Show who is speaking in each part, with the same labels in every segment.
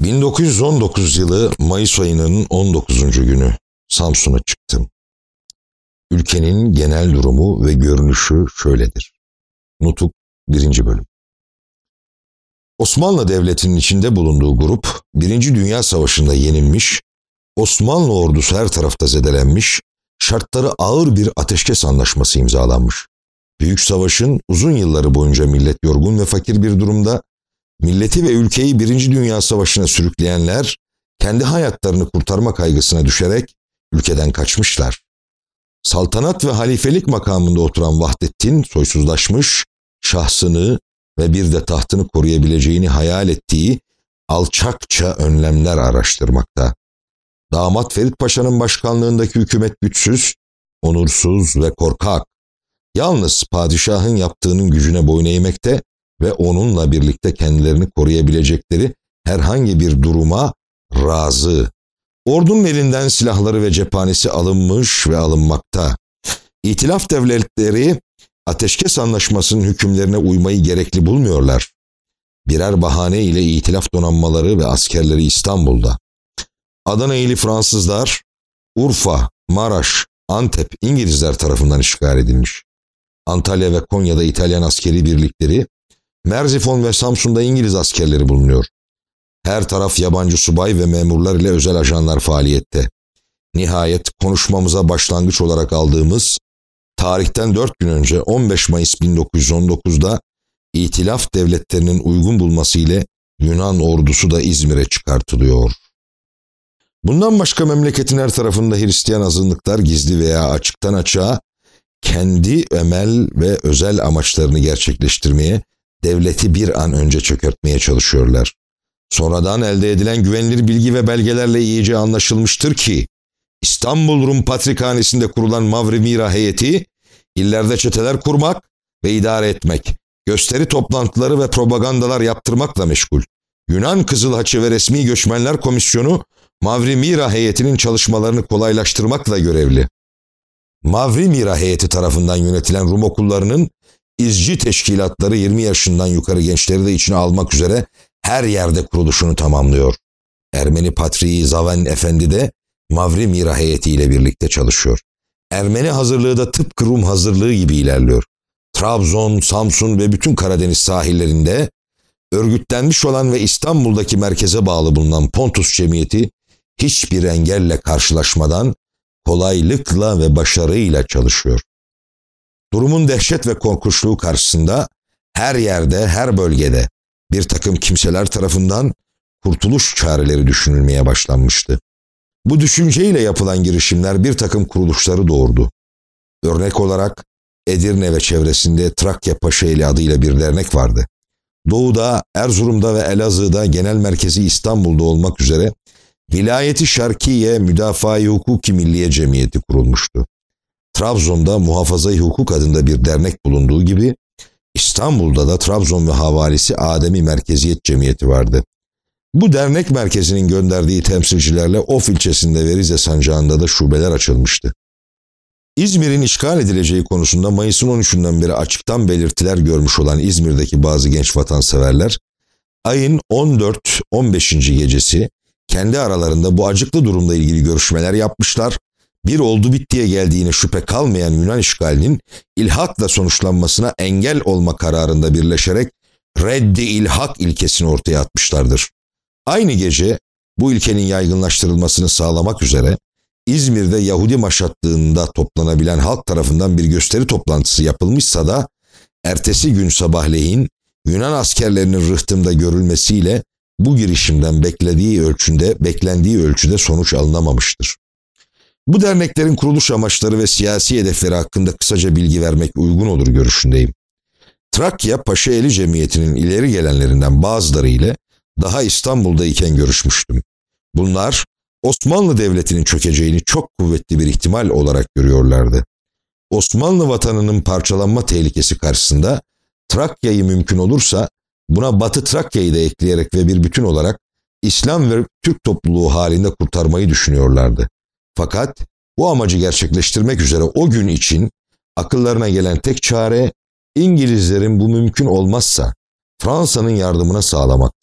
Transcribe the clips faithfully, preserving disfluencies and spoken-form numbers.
Speaker 1: bin dokuz yüz on dokuz yılı Mayıs ayının on dokuzuncu günü Samsun'a çıktım. Ülkenin genel durumu ve görünüşü şöyledir. Nutuk birinci bölüm. Osmanlı Devleti'nin içinde bulunduğu grup, Birinci Dünya Savaşı'nda yenilmiş, Osmanlı ordusu her tarafta zedelenmiş, şartları ağır bir ateşkes anlaşması imzalanmış. Büyük savaşın uzun yılları boyunca millet yorgun ve fakir bir durumda, milleti ve ülkeyi Birinci Dünya Savaşı'na sürükleyenler, kendi hayatlarını kurtarma kaygısına düşerek ülkeden kaçmışlar. Saltanat ve halifelik makamında oturan Vahdettin soysuzlaşmış, şahsını ve bir de tahtını koruyabileceğini hayal ettiği alçakça önlemler araştırmakta. Damat Ferit Paşa'nın başkanlığındaki hükümet güçsüz, onursuz ve korkak. Yalnız padişahın yaptığının gücüne boyun eğmekte ve onunla birlikte kendilerini koruyabilecekleri herhangi bir duruma razı. Ordunun elinden silahları ve cephanesi alınmış ve alınmakta. İtilaf devletleri ateşkes anlaşmasının hükümlerine uymayı gerekli bulmuyorlar. Birer bahane ile itilaf donanmaları ve askerleri İstanbul'da. Adana'yı Fransızlar, Urfa, Maraş, Antep İngilizler tarafından işgal edilmiş. Antalya ve Konya'da İtalyan askeri birlikleri, Merzifon ve Samsun'da İngiliz askerleri bulunuyor. Her taraf yabancı subay ve memurlar ile özel ajanlar faaliyette. Nihayet konuşmamıza başlangıç olarak aldığımız, tarihten dört gün önce on beş Mayıs bin dokuz yüz on dokuz'da İtilaf devletlerinin uygun bulması ile Yunan ordusu da İzmir'e çıkartılıyor. Bundan başka memleketin her tarafında Hristiyan azınlıklar gizli veya açıktan açığa kendi emel ve özel amaçlarını gerçekleştirmeye, devleti bir an önce çökertmeye çalışıyorlar. Sonradan elde edilen güvenilir bilgi ve belgelerle iyice anlaşılmıştır ki, İstanbul Rum Patrikhanesi'nde kurulan Mavri Mira heyeti, illerde çeteler kurmak ve idare etmek, gösteri toplantıları ve propagandalar yaptırmakla meşgul. Yunan Kızıl Haçı ve Resmi Göçmenler Komisyonu, Mavri Mira heyetinin çalışmalarını kolaylaştırmakla görevli. Mavri Mira heyeti tarafından yönetilen Rum okullarının izci teşkilatları yirmi yaşından yukarı gençleri de içine almak üzere her yerde kuruluşunu tamamlıyor. Ermeni Patriği Zaven Efendi de Mavri Mira heyetiyle birlikte çalışıyor. Ermeni hazırlığı da tıpkı Rum hazırlığı gibi ilerliyor. Trabzon, Samsun ve bütün Karadeniz sahillerinde örgütlenmiş olan ve İstanbul'daki merkeze bağlı bulunan Pontus Cemiyeti hiçbir engelle karşılaşmadan kolaylıkla ve başarıyla çalışıyor. Durumun dehşet ve korkunçluğu karşısında her yerde, her bölgede bir takım kimseler tarafından kurtuluş çareleri düşünülmeye başlanmıştı. Bu düşünceyle yapılan girişimler bir takım kuruluşları doğurdu. Örnek olarak Edirne ve çevresinde Trakya Paşaeli adıyla bir dernek vardı. Doğuda, Erzurum'da ve Elazığ'da genel merkezi İstanbul'da olmak üzere Vilayeti Şarkiye Müdafaa-i Hukuki Milliye Cemiyeti kurulmuştu. Trabzon'da Muhafaza-i Hukuk adında bir dernek bulunduğu gibi İstanbul'da da Trabzon ve havalisi Ademi Merkeziyet Cemiyeti vardı. Bu dernek merkezinin gönderdiği temsilcilerle Of ilçesinde ve Rize sancağında da şubeler açılmıştı. İzmir'in işgal edileceği konusunda Mayıs'ın on üçünden beri açıktan belirtiler görmüş olan İzmir'deki bazı genç vatanseverler, ayın on dört on beşinci gecesi kendi aralarında bu acıklı durumla ilgili görüşmeler yapmışlar, bir oldu bittiye geldiğine şüphe kalmayan Yunan işgalinin ilhakla sonuçlanmasına engel olma kararında birleşerek reddi ilhak ilkesini ortaya atmışlardır. Aynı gece bu ilkenin yaygınlaştırılmasını sağlamak üzere İzmir'de Yahudi maşatlığında toplanabilen halk tarafından bir gösteri toplantısı yapılmışsa da ertesi gün sabahleyin Yunan askerlerinin rıhtımda görülmesiyle bu girişimden beklediği ölçüde, beklendiği ölçüde sonuç alınamamıştır. Bu derneklerin kuruluş amaçları ve siyasi hedefleri hakkında kısaca bilgi vermek uygun olur görüşündeyim. Trakya Paşaeli Cemiyeti'nin ileri gelenlerinden bazıları ile daha İstanbul'dayken görüşmüştüm. Bunlar Osmanlı Devleti'nin çökeceğini çok kuvvetli bir ihtimal olarak görüyorlardı. Osmanlı vatanının parçalanma tehlikesi karşısında Trakya'yı mümkün olursa buna Batı Trakya'yı da ekleyerek ve bir bütün olarak İslam ve Türk topluluğu halinde kurtarmayı düşünüyorlardı. Fakat bu amacı gerçekleştirmek üzere o gün için akıllarına gelen tek çare İngilizlerin bu mümkün olmazsa Fransa'nın yardımına sağlamaktı.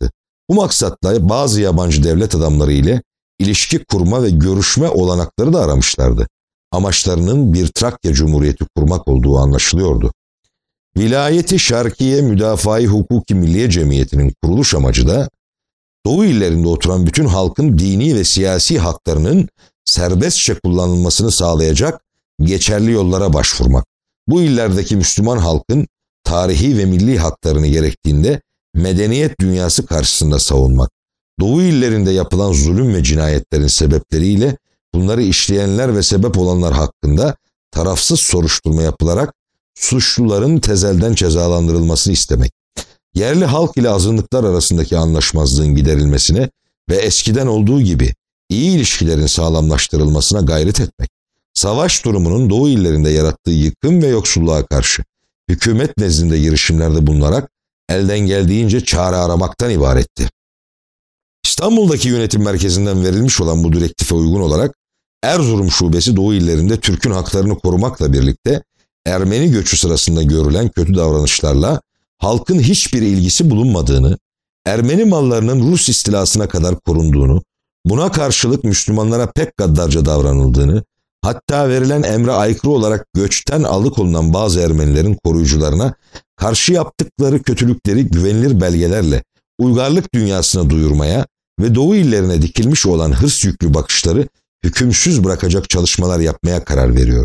Speaker 1: Bu maksatla bazı yabancı devlet adamları ile ilişki kurma ve görüşme olanakları da aramışlardı. Amaçlarının bir Trakya Cumhuriyeti kurmak olduğu anlaşılıyordu. Vilayeti Şarkiye Müdafaa-i Hukuki Milliye Cemiyeti'nin kuruluş amacı da Doğu illerinde oturan bütün halkın dini ve siyasi haklarının serbestçe kullanılmasını sağlayacak geçerli yollara başvurmak. Bu illerdeki Müslüman halkın tarihi ve milli haklarını gerektiğinde medeniyet dünyası karşısında savunmak. Doğu illerinde yapılan zulüm ve cinayetlerin sebepleriyle bunları işleyenler ve sebep olanlar hakkında tarafsız soruşturma yapılarak suçluların tezelden cezalandırılmasını istemek. Yerli halk ile azınlıklar arasındaki anlaşmazlığın giderilmesine ve eskiden olduğu gibi iyi ilişkilerin sağlamlaştırılmasına gayret etmek. Savaş durumunun Doğu illerinde yarattığı yıkım ve yoksulluğa karşı hükümet nezdinde girişimlerde bulunarak elden geldiğince çare aramaktan ibaretti. İstanbul'daki yönetim merkezinden verilmiş olan bu direktife uygun olarak Erzurum Şubesi Doğu illerinde Türk'ün haklarını korumakla birlikte Ermeni göçü sırasında görülen kötü davranışlarla halkın hiçbir ilgisi bulunmadığını, Ermeni mallarının Rus istilasına kadar korunduğunu, buna karşılık Müslümanlara pek gaddarca davranıldığını, hatta verilen emre aykırı olarak göçten alıkonulan bazı Ermenilerin koruyucularına karşı yaptıkları kötülükleri güvenilir belgelerle uygarlık dünyasına duyurmaya ve Doğu illerine dikilmiş olan hırs yüklü bakışları hükümsüz bırakacak çalışmalar yapmaya karar veriyor.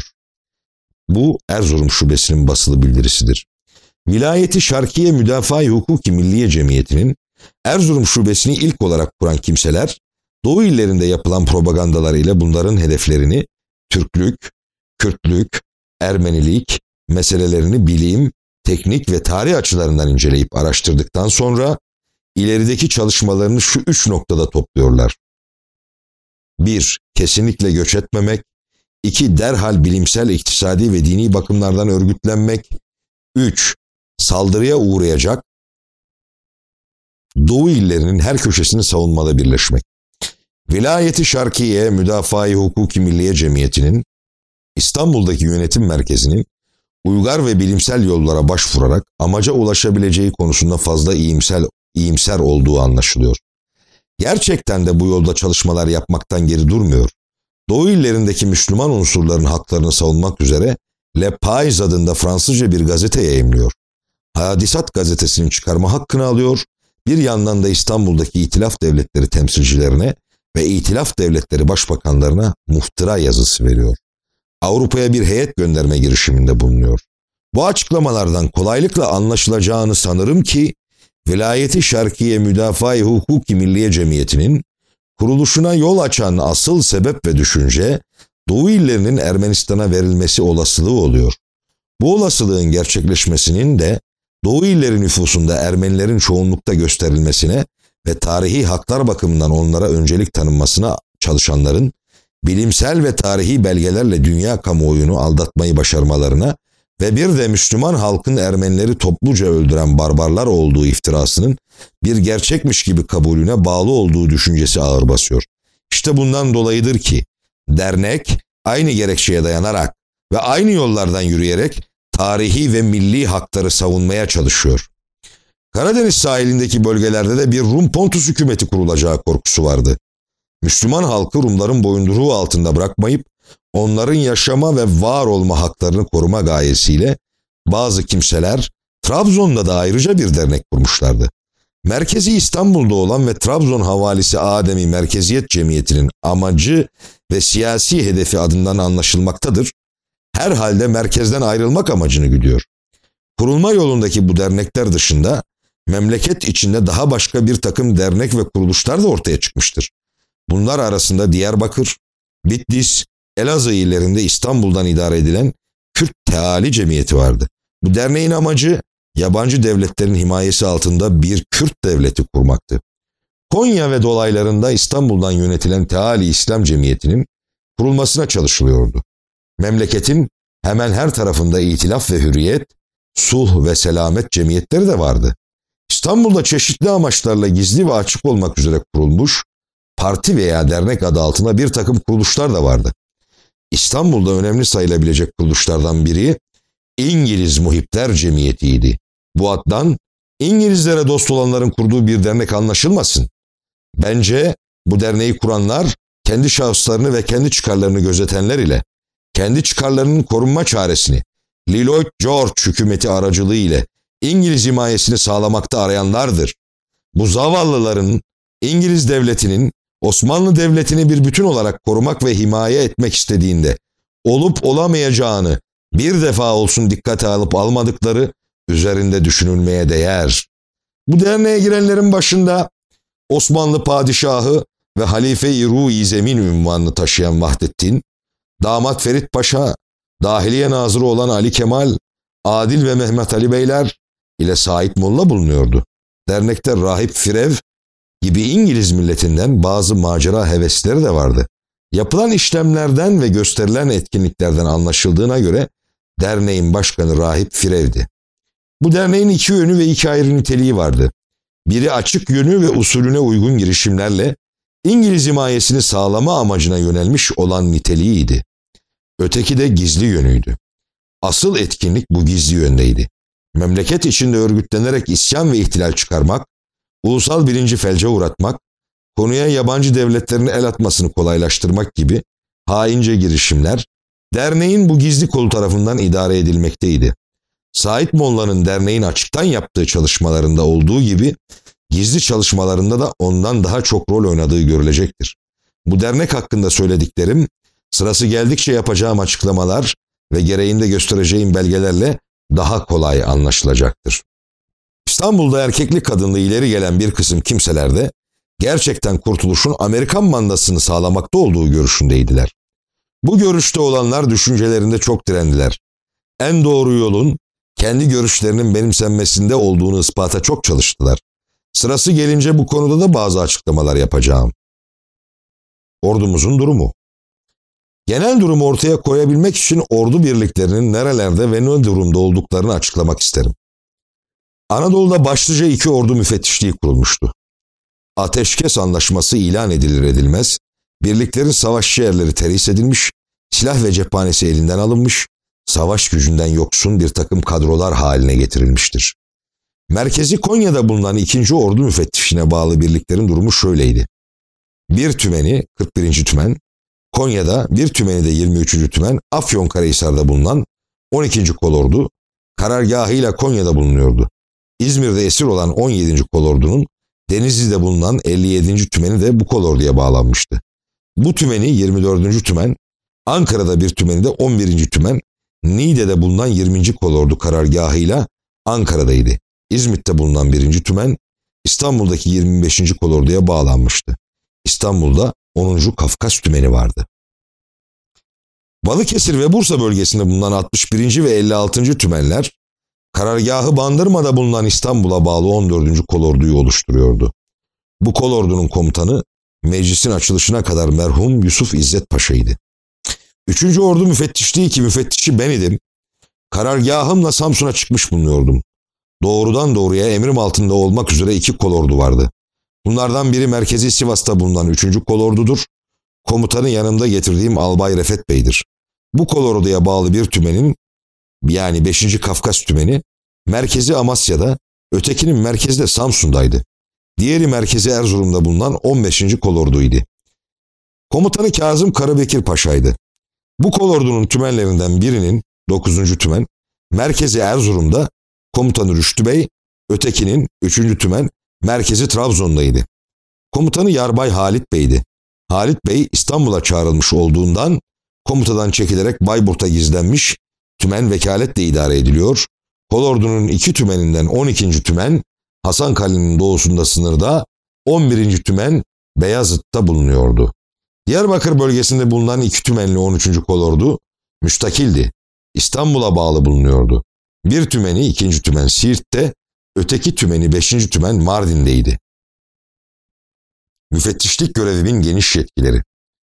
Speaker 1: Bu Erzurum Şubesi'nin basılı bildirisidir. Vilayeti Şarkiye Müdafaa-i Hukuki Milliye Cemiyeti'nin Erzurum Şubesi'ni ilk olarak kuran kimseler, Doğu illerinde yapılan propagandalar ile bunların hedeflerini Türklük, Kürtlük, Ermenilik meselelerini bilim, teknik ve tarih açılarından inceleyip araştırdıktan sonra ilerideki çalışmalarını şu üç noktada topluyorlar. bir Kesinlikle göç etmemek. iki Derhal bilimsel, iktisadi ve dini bakımlardan örgütlenmek. üç Saldırıya uğrayacak Doğu illerinin her köşesini savunmada birleşmek. Vilayeti Şarkiye Müdafaa-i Hukuki Milliye Cemiyeti'nin İstanbul'daki yönetim merkezinin uygar ve bilimsel yollara başvurarak amaca ulaşabileceği konusunda fazla iyimser, iyimser olduğu anlaşılıyor. Gerçekten de bu yolda çalışmalar yapmaktan geri durmuyor. Doğu illerindeki Müslüman unsurların haklarını savunmak üzere Le Pais adında Fransızca bir gazete yayımlıyor. Hadisat gazetesinin çıkarma hakkını alıyor, bir yandan da İstanbul'daki İtilaf Devletleri temsilcilerine ve İtilaf Devletleri başbakanlarına muhtıra yazısı veriyor. Avrupa'ya bir heyet gönderme girişiminde bulunuyor. Bu açıklamalardan kolaylıkla anlaşılacağını sanırım ki, Vilayeti Şarkiye Müdafaa-i Hukuki Milliye Cemiyeti'nin kuruluşuna yol açan asıl sebep ve düşünce, Doğu illerinin Ermenistan'a verilmesi olasılığı oluyor. Bu olasılığın gerçekleşmesinin de Doğu illeri nüfusunda Ermenilerin çoğunlukta gösterilmesine ve tarihi haklar bakımından onlara öncelik tanınmasına çalışanların bilimsel ve tarihi belgelerle dünya kamuoyunu aldatmayı başarmalarına ve bir de Müslüman halkın Ermenileri topluca öldüren barbarlar olduğu iftirasının bir gerçekmiş gibi kabulüne bağlı olduğu düşüncesi ağır basıyor. İşte bundan dolayıdır ki dernek aynı gerekçeye dayanarak ve aynı yollardan yürüyerek tarihi ve milli hakları savunmaya çalışıyor. Karadeniz sahilindeki bölgelerde de bir Rum Pontus hükümeti kurulacağı korkusu vardı. Müslüman halkı Rumların boyunduruğu altında bırakmayıp onların yaşama ve var olma haklarını koruma gayesiyle bazı kimseler Trabzon'da da ayrıca bir dernek kurmuşlardı. Merkezi İstanbul'da olan ve Trabzon havalisi Ademi Merkeziyet Cemiyeti'nin amacı ve siyasi hedefi adından anlaşılmaktadır. Herhalde merkezden ayrılmak amacını güdüyor. Kurulma yolundaki bu dernekler dışında memleket içinde daha başka bir takım dernek ve kuruluşlar da ortaya çıkmıştır. Bunlar arasında Diyarbakır, Bitlis, Elazığ illerinde İstanbul'dan idare edilen Kürt Teali Cemiyeti vardı. Bu derneğin amacı yabancı devletlerin himayesi altında bir Kürt devleti kurmaktı. Konya ve dolaylarında İstanbul'dan yönetilen Teali İslam Cemiyeti'nin kurulmasına çalışılıyordu. Memleketin hemen her tarafında İtilaf ve Hürriyet, Sulh ve Selamet cemiyetleri de vardı. İstanbul'da çeşitli amaçlarla gizli ve açık olmak üzere kurulmuş, parti veya dernek adı altında bir takım kuruluşlar da vardı. İstanbul'da önemli sayılabilecek kuruluşlardan biri İngiliz Muhipler Cemiyeti'ydi. Bu addan İngilizlere dost olanların kurduğu bir dernek anlaşılmasın. Bence bu derneği kuranlar kendi şahıslarını ve kendi çıkarlarını gözetenler ile kendi çıkarlarının korunma çaresini Lloyd George hükümeti aracılığı ile İngiliz himayesini sağlamakta arayanlardır. Bu zavallıların İngiliz devletinin Osmanlı devletini bir bütün olarak korumak ve himaye etmek istediğinde olup olamayacağını bir defa olsun dikkate alıp almadıkları üzerinde düşünülmeye değer. Bu derneğe girenlerin başında Osmanlı padişahı ve halife-i Ruh-i Zemin unvanını taşıyan Vahdettin, damat Ferit Paşa, Dahiliye Nazırı olan Ali Kemal, Adil ve Mehmet Ali Beyler ile Said Molla bulunuyordu. Dernekte Rahip Firev gibi İngiliz milletinden bazı macera hevesleri de vardı. Yapılan işlemlerden ve gösterilen etkinliklerden anlaşıldığına göre derneğin başkanı Rahip Firev'di. Bu derneğin iki yönü ve iki ayrı niteliği vardı. Biri açık yönü ve usulüne uygun girişimlerle İngiliz himayesini sağlama amacına yönelmiş olan niteliğiydi. Öteki de gizli yönüydü. Asıl etkinlik bu gizli yöndeydi. Memleket içinde örgütlenerek isyan ve ihtilal çıkarmak, ulusal bilinci felce uğratmak, konuya yabancı devletlerin el atmasını kolaylaştırmak gibi haince girişimler, derneğin bu gizli kolu tarafından idare edilmekteydi. Said Molla'nın derneğin açıktan yaptığı çalışmalarında olduğu gibi, gizli çalışmalarında da ondan daha çok rol oynadığı görülecektir. Bu dernek hakkında söylediklerim, sırası geldikçe yapacağım açıklamalar ve gereğinde göstereceğim belgelerle daha kolay anlaşılacaktır. İstanbul'da erkekli kadınlı ileri gelen bir kısım kimseler de gerçekten kurtuluşun Amerikan mandasını sağlamakta olduğu görüşündeydiler. Bu görüşte olanlar düşüncelerinde çok direndiler. En doğru yolun kendi görüşlerinin benimsenmesinde olduğunu ispata çok çalıştılar. Sırası gelince bu konuda da bazı açıklamalar yapacağım. Ordumuzun durumu. Genel durumu ortaya koyabilmek için ordu birliklerinin nerelerde ve ne durumda olduklarını açıklamak isterim. Anadolu'da başlıca iki ordu müfettişliği kurulmuştu. Ateşkes anlaşması ilan edilir edilmez, birliklerin savaşçı yerleri terhis edilmiş, silah ve cephanesi elinden alınmış, savaş gücünden yoksun bir takım kadrolar haline getirilmiştir. Merkezi Konya'da bulunan ikinci ordu müfettişliğine bağlı birliklerin durumu şöyleydi. Bir tümeni, kırk birinci tümen, Konya'da, bir tümeni de yirmi üçüncü tümen, Afyonkarahisar'da bulunan on ikinci kolordu, karargahıyla Konya'da bulunuyordu. İzmir'de esir olan on yedinci kolordunun Denizli'de bulunan elli yedinci tümeni de bu kolorduya bağlanmıştı. Bu tümeni yirmi dördüncü tümen, Ankara'da bir tümeni de on birinci tümen, Niğde'de bulunan yirminci kolordu karargahıyla Ankara'daydı. İzmit'te bulunan birinci tümen, İstanbul'daki yirmi beşinci kolorduya bağlanmıştı. İstanbul'da onuncu Kafkas tümeni vardı. Balıkesir ve Bursa bölgesinde bulunan altmış birinci ve elli altıncı tümenler, karargahı Bandırma'da bulunan İstanbul'a bağlı on dördüncü kolorduyu oluşturuyordu. Bu kolordunun komutanı meclisin açılışına kadar merhum Yusuf İzzet Paşa'ydı. Üçüncü ordu müfettişliği ki müfettişi ben idim. Karargahımla Samsun'a çıkmış bulunuyordum. Doğrudan doğruya emrim altında olmak üzere iki kolordu vardı. Bunlardan biri merkezi Sivas'ta bulunan üçüncü kolordudur. Komutanı yanımda getirdiğim Albay Refet Bey'dir. Bu kolorduya bağlı bir tümenin, yani beşinci Kafkas tümeni, merkezi Amasya'da, ötekinin merkezi de Samsun'daydı. Diğeri merkezi Erzurum'da bulunan on beşinci kolorduydu. Komutanı Kazım Karabekir Paşa'ydı. Bu kolordunun tümenlerinden birinin, dokuzuncu tümen, merkezi Erzurum'da, komutanı Rüştü Bey, ötekinin, üçüncü tümen, merkezi Trabzon'daydı. Komutanı Yarbay Halit Bey'di. Halit Bey İstanbul'a çağrılmış olduğundan komutadan çekilerek Bayburt'a gizlenmiş, tümen vekaletle idare ediliyor. Kolordunun iki tümeninden on ikinci tümen Hasankale'nin doğusunda sınırda, on birinci tümen Beyazıt'ta bulunuyordu. Diyarbakır bölgesinde bulunan iki tümenli on üçüncü kolordu müstakildi. İstanbul'a bağlı bulunuyordu. Bir tümeni ikinci tümen Siirt'te, öteki tümeni beşinci tümen Mardin'deydi. Müfettişlik görevimin geniş yetkileri.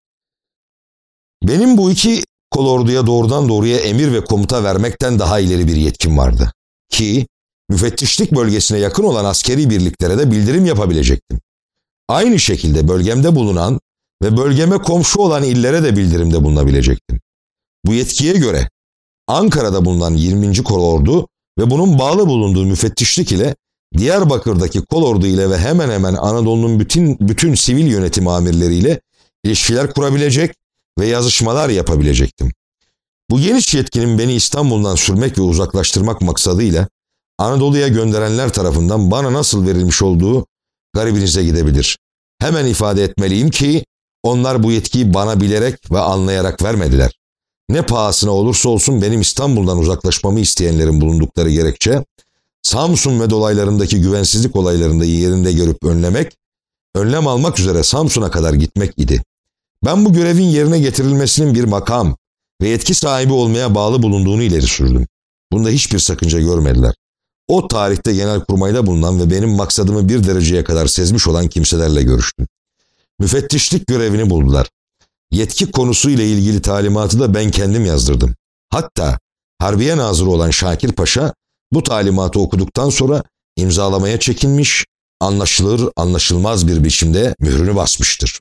Speaker 1: Benim bu iki kolorduya doğrudan doğruya emir ve komuta vermekten daha ileri bir yetkim vardı. Ki müfettişlik bölgesine yakın olan askeri birliklere de bildirim yapabilecektim. Aynı şekilde bölgemde bulunan ve bölgeme komşu olan illere de bildirimde bulunabilecektim. Bu yetkiye göre Ankara'da bulunan yirminci kolordu ve bunun bağlı bulunduğu müfettişlik ile Diyarbakır'daki kolordu ile ve hemen hemen Anadolu'nun bütün bütün sivil yönetim amirleriyle ilişkiler kurabilecek ve yazışmalar yapabilecektim. Bu geniş yetkinin beni İstanbul'dan sürmek ve uzaklaştırmak maksadıyla Anadolu'ya gönderenler tarafından bana nasıl verilmiş olduğu garibinize gidebilir. Hemen ifade etmeliyim ki onlar bu yetkiyi bana bilerek ve anlayarak vermediler. Ne pahasına olursa olsun benim İstanbul'dan uzaklaşmamı isteyenlerin bulundukları gerekçe, Samsun ve dolaylarındaki güvensizlik olaylarında yerinde görüp önlemek, önlem almak üzere Samsun'a kadar gitmek idi. Ben bu görevin yerine getirilmesinin bir makam ve yetki sahibi olmaya bağlı bulunduğunu ileri sürdüm. Bunda hiçbir sakınca görmediler. O tarihte Genelkurmay'da bulunan ve benim maksadımı bir dereceye kadar sezmiş olan kimselerle görüştüm. Müfettişlik görevini buldular. Yetki konusu ile ilgili talimatı da ben kendim yazdırdım. Hatta Harbiye Nazırı olan Şakir Paşa bu talimatı okuduktan sonra imzalamaya çekinmiş, anlaşılır anlaşılmaz bir biçimde mührünü basmıştır.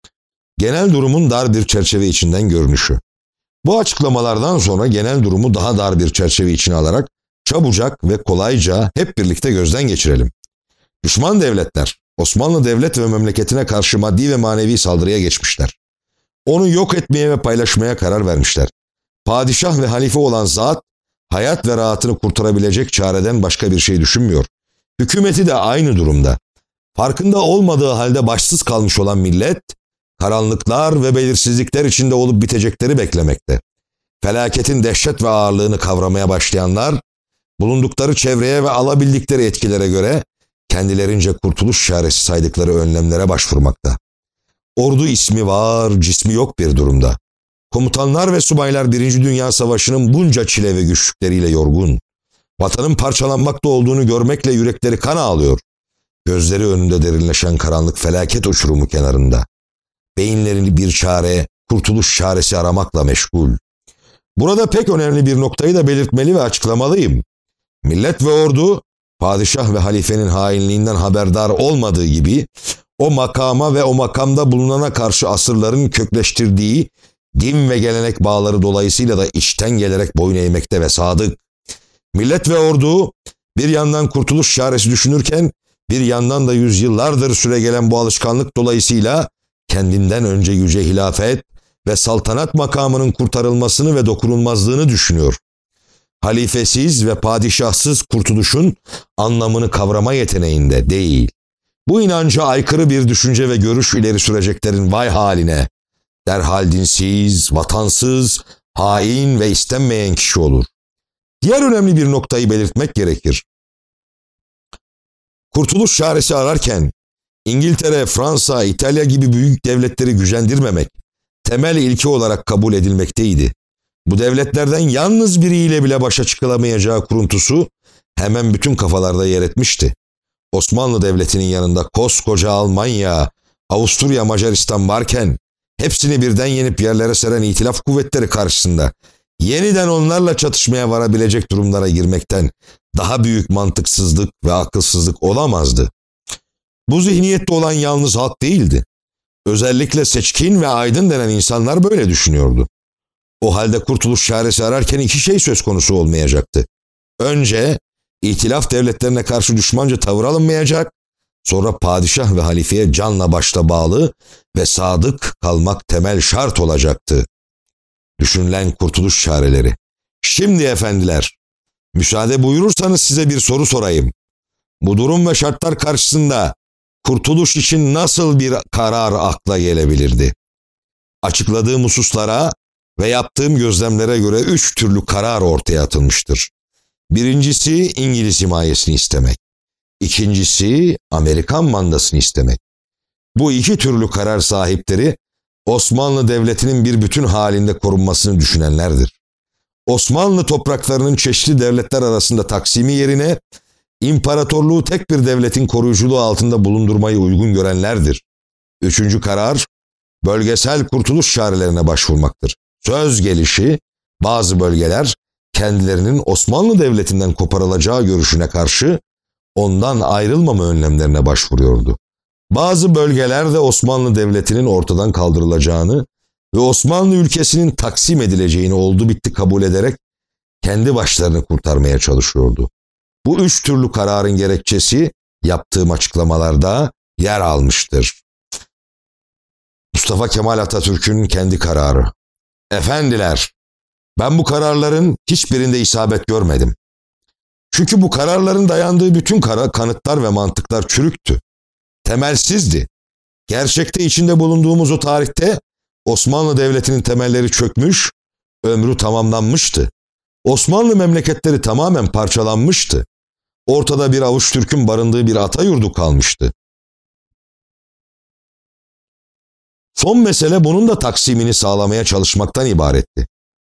Speaker 1: Genel durumun dar bir çerçeve içinden görünüşü. Bu açıklamalardan sonra genel durumu daha dar bir çerçeve içine alarak çabucak ve kolayca hep birlikte gözden geçirelim. Düşman devletler Osmanlı Devlet ve memleketine karşı maddi ve manevi saldırıya geçmişler. Onu yok etmeye ve paylaşmaya karar vermişler. Padişah ve halife olan zat hayat ve rahatını kurtarabilecek çareden başka bir şey düşünmüyor. Hükümeti de aynı durumda. Farkında olmadığı halde başsız kalmış olan millet, karanlıklar ve belirsizlikler içinde olup bitecekleri beklemekte. Felaketin dehşet ve ağırlığını kavramaya başlayanlar, bulundukları çevreye ve alabildikleri etkilere göre kendilerince kurtuluş çaresi saydıkları önlemlere başvurmakta. Ordu ismi var, cismi yok bir durumda. Komutanlar ve subaylar Birinci Dünya Savaşı'nın bunca çile ve güçlükleriyle yorgun. Vatanın parçalanmakta olduğunu görmekle yürekleri kan ağlıyor. Gözleri önünde derinleşen karanlık felaket uçurumu kenarında. Beyinlerini bir çare, kurtuluş çaresi aramakla meşgul. Burada pek önemli bir noktayı da belirtmeli ve açıklamalıyım. Millet ve ordu, padişah ve halifenin hainliğinden haberdar olmadığı gibi, o makama ve o makamda bulunana karşı asırların kökleştirdiği din ve gelenek bağları dolayısıyla da içten gelerek boyun eğmekte ve sadık. Millet ve ordu bir yandan kurtuluş çaresi düşünürken bir yandan da yüzyıllardır süregelen bu alışkanlık dolayısıyla kendinden önce yüce hilafet ve saltanat makamının kurtarılmasını ve dokunulmazlığını düşünüyor. Halifesiz ve padişahsız kurtuluşun anlamını kavrama yeteneğinde değil. Bu inanca aykırı bir düşünce ve görüş ileri süreceklerin vay haline. Derhal dinsiz, vatansız, hain ve istenmeyen kişi olur. Diğer önemli bir noktayı belirtmek gerekir. Kurtuluş çaresi ararken İngiltere, Fransa, İtalya gibi büyük devletleri gücendirmemek temel ilke olarak kabul edilmekteydi. Bu devletlerden yalnız biriyle bile başa çıkılamayacağı kuruntusu hemen bütün kafalarda yer etmişti. Osmanlı Devleti'nin yanında koskoca Almanya, Avusturya, Macaristan varken hepsini birden yenip yerlere seren itilaf kuvvetleri karşısında yeniden onlarla çatışmaya varabilecek durumlara girmekten daha büyük mantıksızlık ve akılsızlık olamazdı. Bu zihniyette olan yalnız halk değildi. Özellikle seçkin ve aydın denen insanlar böyle düşünüyordu. O halde kurtuluş çaresi ararken iki şey söz konusu olmayacaktı. Önce İtilaf devletlerine karşı düşmanca tavır alınmayacak, sonra padişah ve halifeye canla başla bağlı ve sadık kalmak temel şart olacaktı. Düşünülen kurtuluş çareleri. Şimdi efendiler, müsaade buyurursanız size bir soru sorayım. Bu durum ve şartlar karşısında kurtuluş için nasıl bir karar akla gelebilirdi? Açıkladığım hususlara ve yaptığım gözlemlere göre üç türlü karar ortaya atılmıştır. Birincisi İngiliz himayesini istemek. İkincisi Amerikan mandasını istemek. Bu iki türlü karar sahipleri Osmanlı Devleti'nin bir bütün halinde korunmasını düşünenlerdir. Osmanlı topraklarının çeşitli devletler arasında taksimi yerine imparatorluğu tek bir devletin koruyuculuğu altında bulundurmayı uygun görenlerdir. Üçüncü karar bölgesel kurtuluş çarelerine başvurmaktır. Söz gelişi bazı bölgeler kendilerinin Osmanlı Devleti'nden koparılacağı görüşüne karşı ondan ayrılmama önlemlerine başvuruyordu. Bazı bölgeler de Osmanlı Devleti'nin ortadan kaldırılacağını ve Osmanlı ülkesinin taksim edileceğini oldu bitti kabul ederek kendi başlarını kurtarmaya çalışıyordu. Bu üç türlü kararın gerekçesi yaptığım açıklamalarda yer almıştır. Mustafa Kemal Atatürk'ün kendi kararı. Efendiler, ben bu kararların hiçbirinde isabet görmedim. Çünkü bu kararların dayandığı bütün kara, kanıtlar ve mantıklar çürüktü. Temelsizdi. Gerçekte içinde bulunduğumuz o tarihte Osmanlı Devleti'nin temelleri çökmüş, ömrü tamamlanmıştı. Osmanlı memleketleri tamamen parçalanmıştı. Ortada bir avuç Türk'ün barındığı bir ata yurdu kalmıştı. Son mesele bunun da taksimini sağlamaya çalışmaktan ibaretti.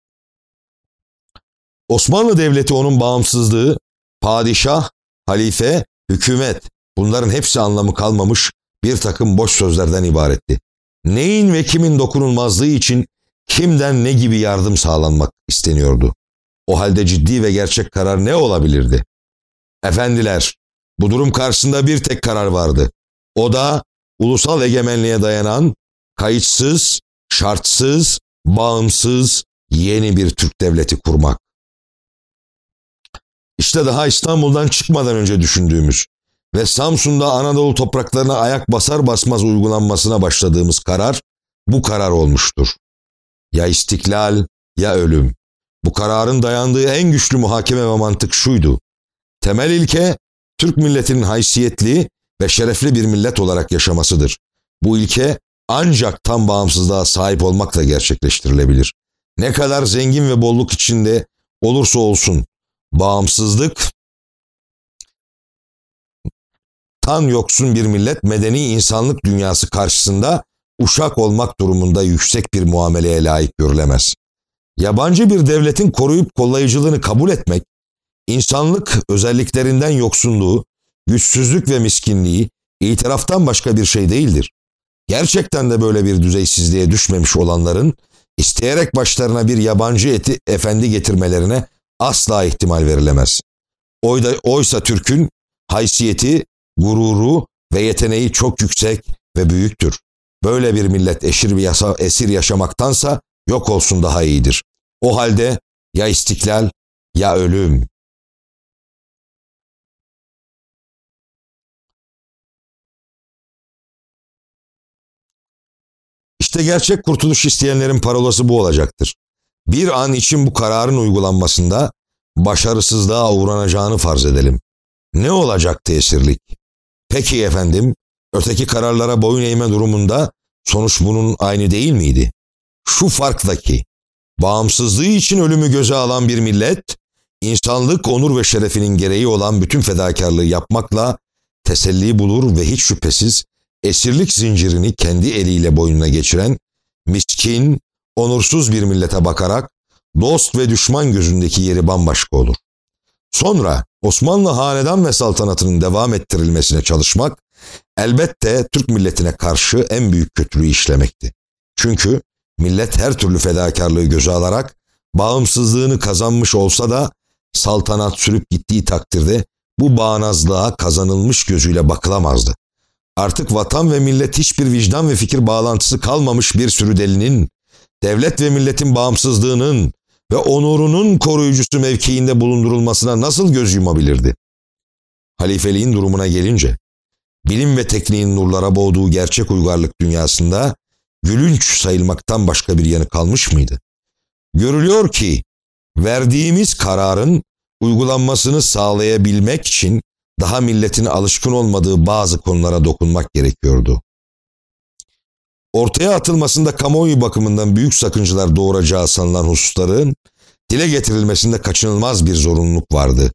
Speaker 1: Osmanlı Devleti onun bağımsızlığı, padişah, halife, hükümet, bunların hepsi anlamı kalmamış bir takım boş sözlerden ibaretti. Neyin ve kimin dokunulmazlığı için kimden ne gibi yardım sağlanmak isteniyordu? O halde ciddi ve gerçek karar ne olabilirdi? Efendiler, bu durum karşısında bir tek karar vardı. O da ulusal egemenliğe dayanan, kayıtsız, şartsız, bağımsız yeni bir Türk devleti kurmak. İşte daha İstanbul'dan çıkmadan önce düşündüğümüz ve Samsun'da Anadolu topraklarına ayak basar basmaz uygulanmasına başladığımız karar bu karar olmuştur. Ya istiklal ya ölüm. Bu kararın dayandığı en güçlü muhakeme ve mantık şuydu. Temel ilke Türk milletinin haysiyetli ve şerefli bir millet olarak yaşamasıdır. Bu ilke ancak tam bağımsızlığa sahip olmakla gerçekleştirilebilir. Ne kadar zengin ve bolluk içinde olursa olsun bağımsızlık, tan yoksun bir millet medeni insanlık dünyası karşısında uşak olmak durumunda yüksek bir muameleye layık görülemez. Yabancı bir devletin koruyup kollayıcılığını kabul etmek, insanlık özelliklerinden yoksunluğu, güçsüzlük ve miskinliği itiraftan başka bir şey değildir. Gerçekten de böyle bir düzeysizliğe düşmemiş olanların isteyerek başlarına bir yabancı eti efendi getirmelerine asla ihtimal verilemez. Oyda, oysa Türk'ün haysiyeti, gururu ve yeteneği çok yüksek ve büyüktür. Böyle bir millet eşir bir yasa, esir yaşamaktansa yok olsun daha iyidir. O halde ya istiklal ya ölüm. İşte gerçek kurtuluş isteyenlerin parolası bu olacaktır. Bir an için bu kararın uygulanmasında başarısızlığa uğranacağını farz edelim. Ne olacak tesirlik? Peki efendim, öteki kararlara boyun eğme durumunda sonuç bunun aynı değil miydi? Şu farktaki, bağımsızlığı için ölümü göze alan bir millet, insanlık, onur ve şerefinin gereği olan bütün fedakarlığı yapmakla teselli bulur ve hiç şüphesiz esirlik zincirini kendi eliyle boynuna geçiren, miskin, onursuz bir millete bakarak dost ve düşman gözündeki yeri bambaşka olur. Sonra Osmanlı hanedan ve saltanatının devam ettirilmesine çalışmak elbette Türk milletine karşı en büyük kötülüğü işlemekti. Çünkü millet her türlü fedakarlığı göze alarak bağımsızlığını kazanmış olsa da saltanat sürüp gittiği takdirde bu bağnazlığa kazanılmış gözüyle bakılamazdı. Artık vatan ve millet hiçbir vicdan ve fikir bağlantısı kalmamış bir sürü delinin, devlet ve milletin bağımsızlığının ve onurunun koruyucusu mevkiinde bulundurulmasına nasıl göz yumabilirdi? Halifeliğin durumuna gelince, bilim ve tekniğin nurlara boğduğu gerçek uygarlık dünyasında gülünç sayılmaktan başka bir yanı kalmış mıydı? Görülüyor ki verdiğimiz kararın uygulanmasını sağlayabilmek için daha milletin alışkın olmadığı bazı konulara dokunmak gerekiyordu. Ortaya atılmasında kamuoyu bakımından büyük sakıncalar doğuracağı sanılan hususların dile getirilmesinde kaçınılmaz bir zorunluluk vardı.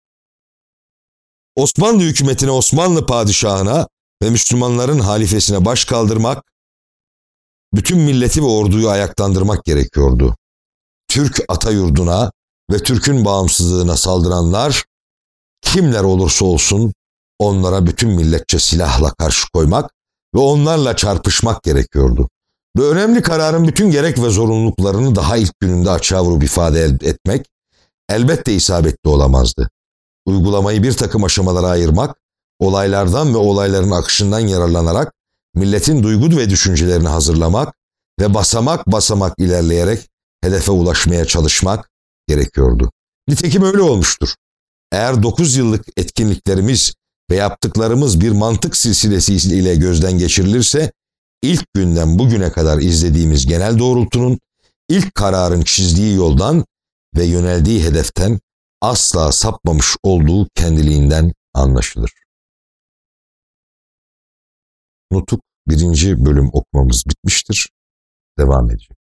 Speaker 1: Osmanlı hükümetine, Osmanlı padişahına ve Müslümanların halifesine baş kaldırmak, bütün milleti ve orduyu ayaklandırmak gerekiyordu. Türk atayurduna ve Türk'ün bağımsızlığına saldıranlar, kimler olursa olsun onlara bütün milletçe silahla karşı koymak ve onlarla çarpışmak gerekiyordu. Bu önemli kararın bütün gerek ve zorunluluklarını daha ilk gününde açığa vurup ifade etmek elbette isabetli olamazdı. Uygulamayı bir takım aşamalara ayırmak, olaylardan ve olayların akışından yararlanarak milletin duygu ve düşüncelerini hazırlamak ve basamak basamak ilerleyerek hedefe ulaşmaya çalışmak gerekiyordu. Nitekim öyle olmuştur. Eğer dokuz yıllık etkinliklerimiz ve yaptıklarımız bir mantık silsilesi ile gözden geçirilirse, ilk günden bugüne kadar izlediğimiz genel doğrultunun, ilk kararın çizdiği yoldan ve yöneldiği hedeften asla sapmamış olduğu kendiliğinden anlaşılır. Nutuk birinci bölüm okumamız bitmiştir. Devam edecek.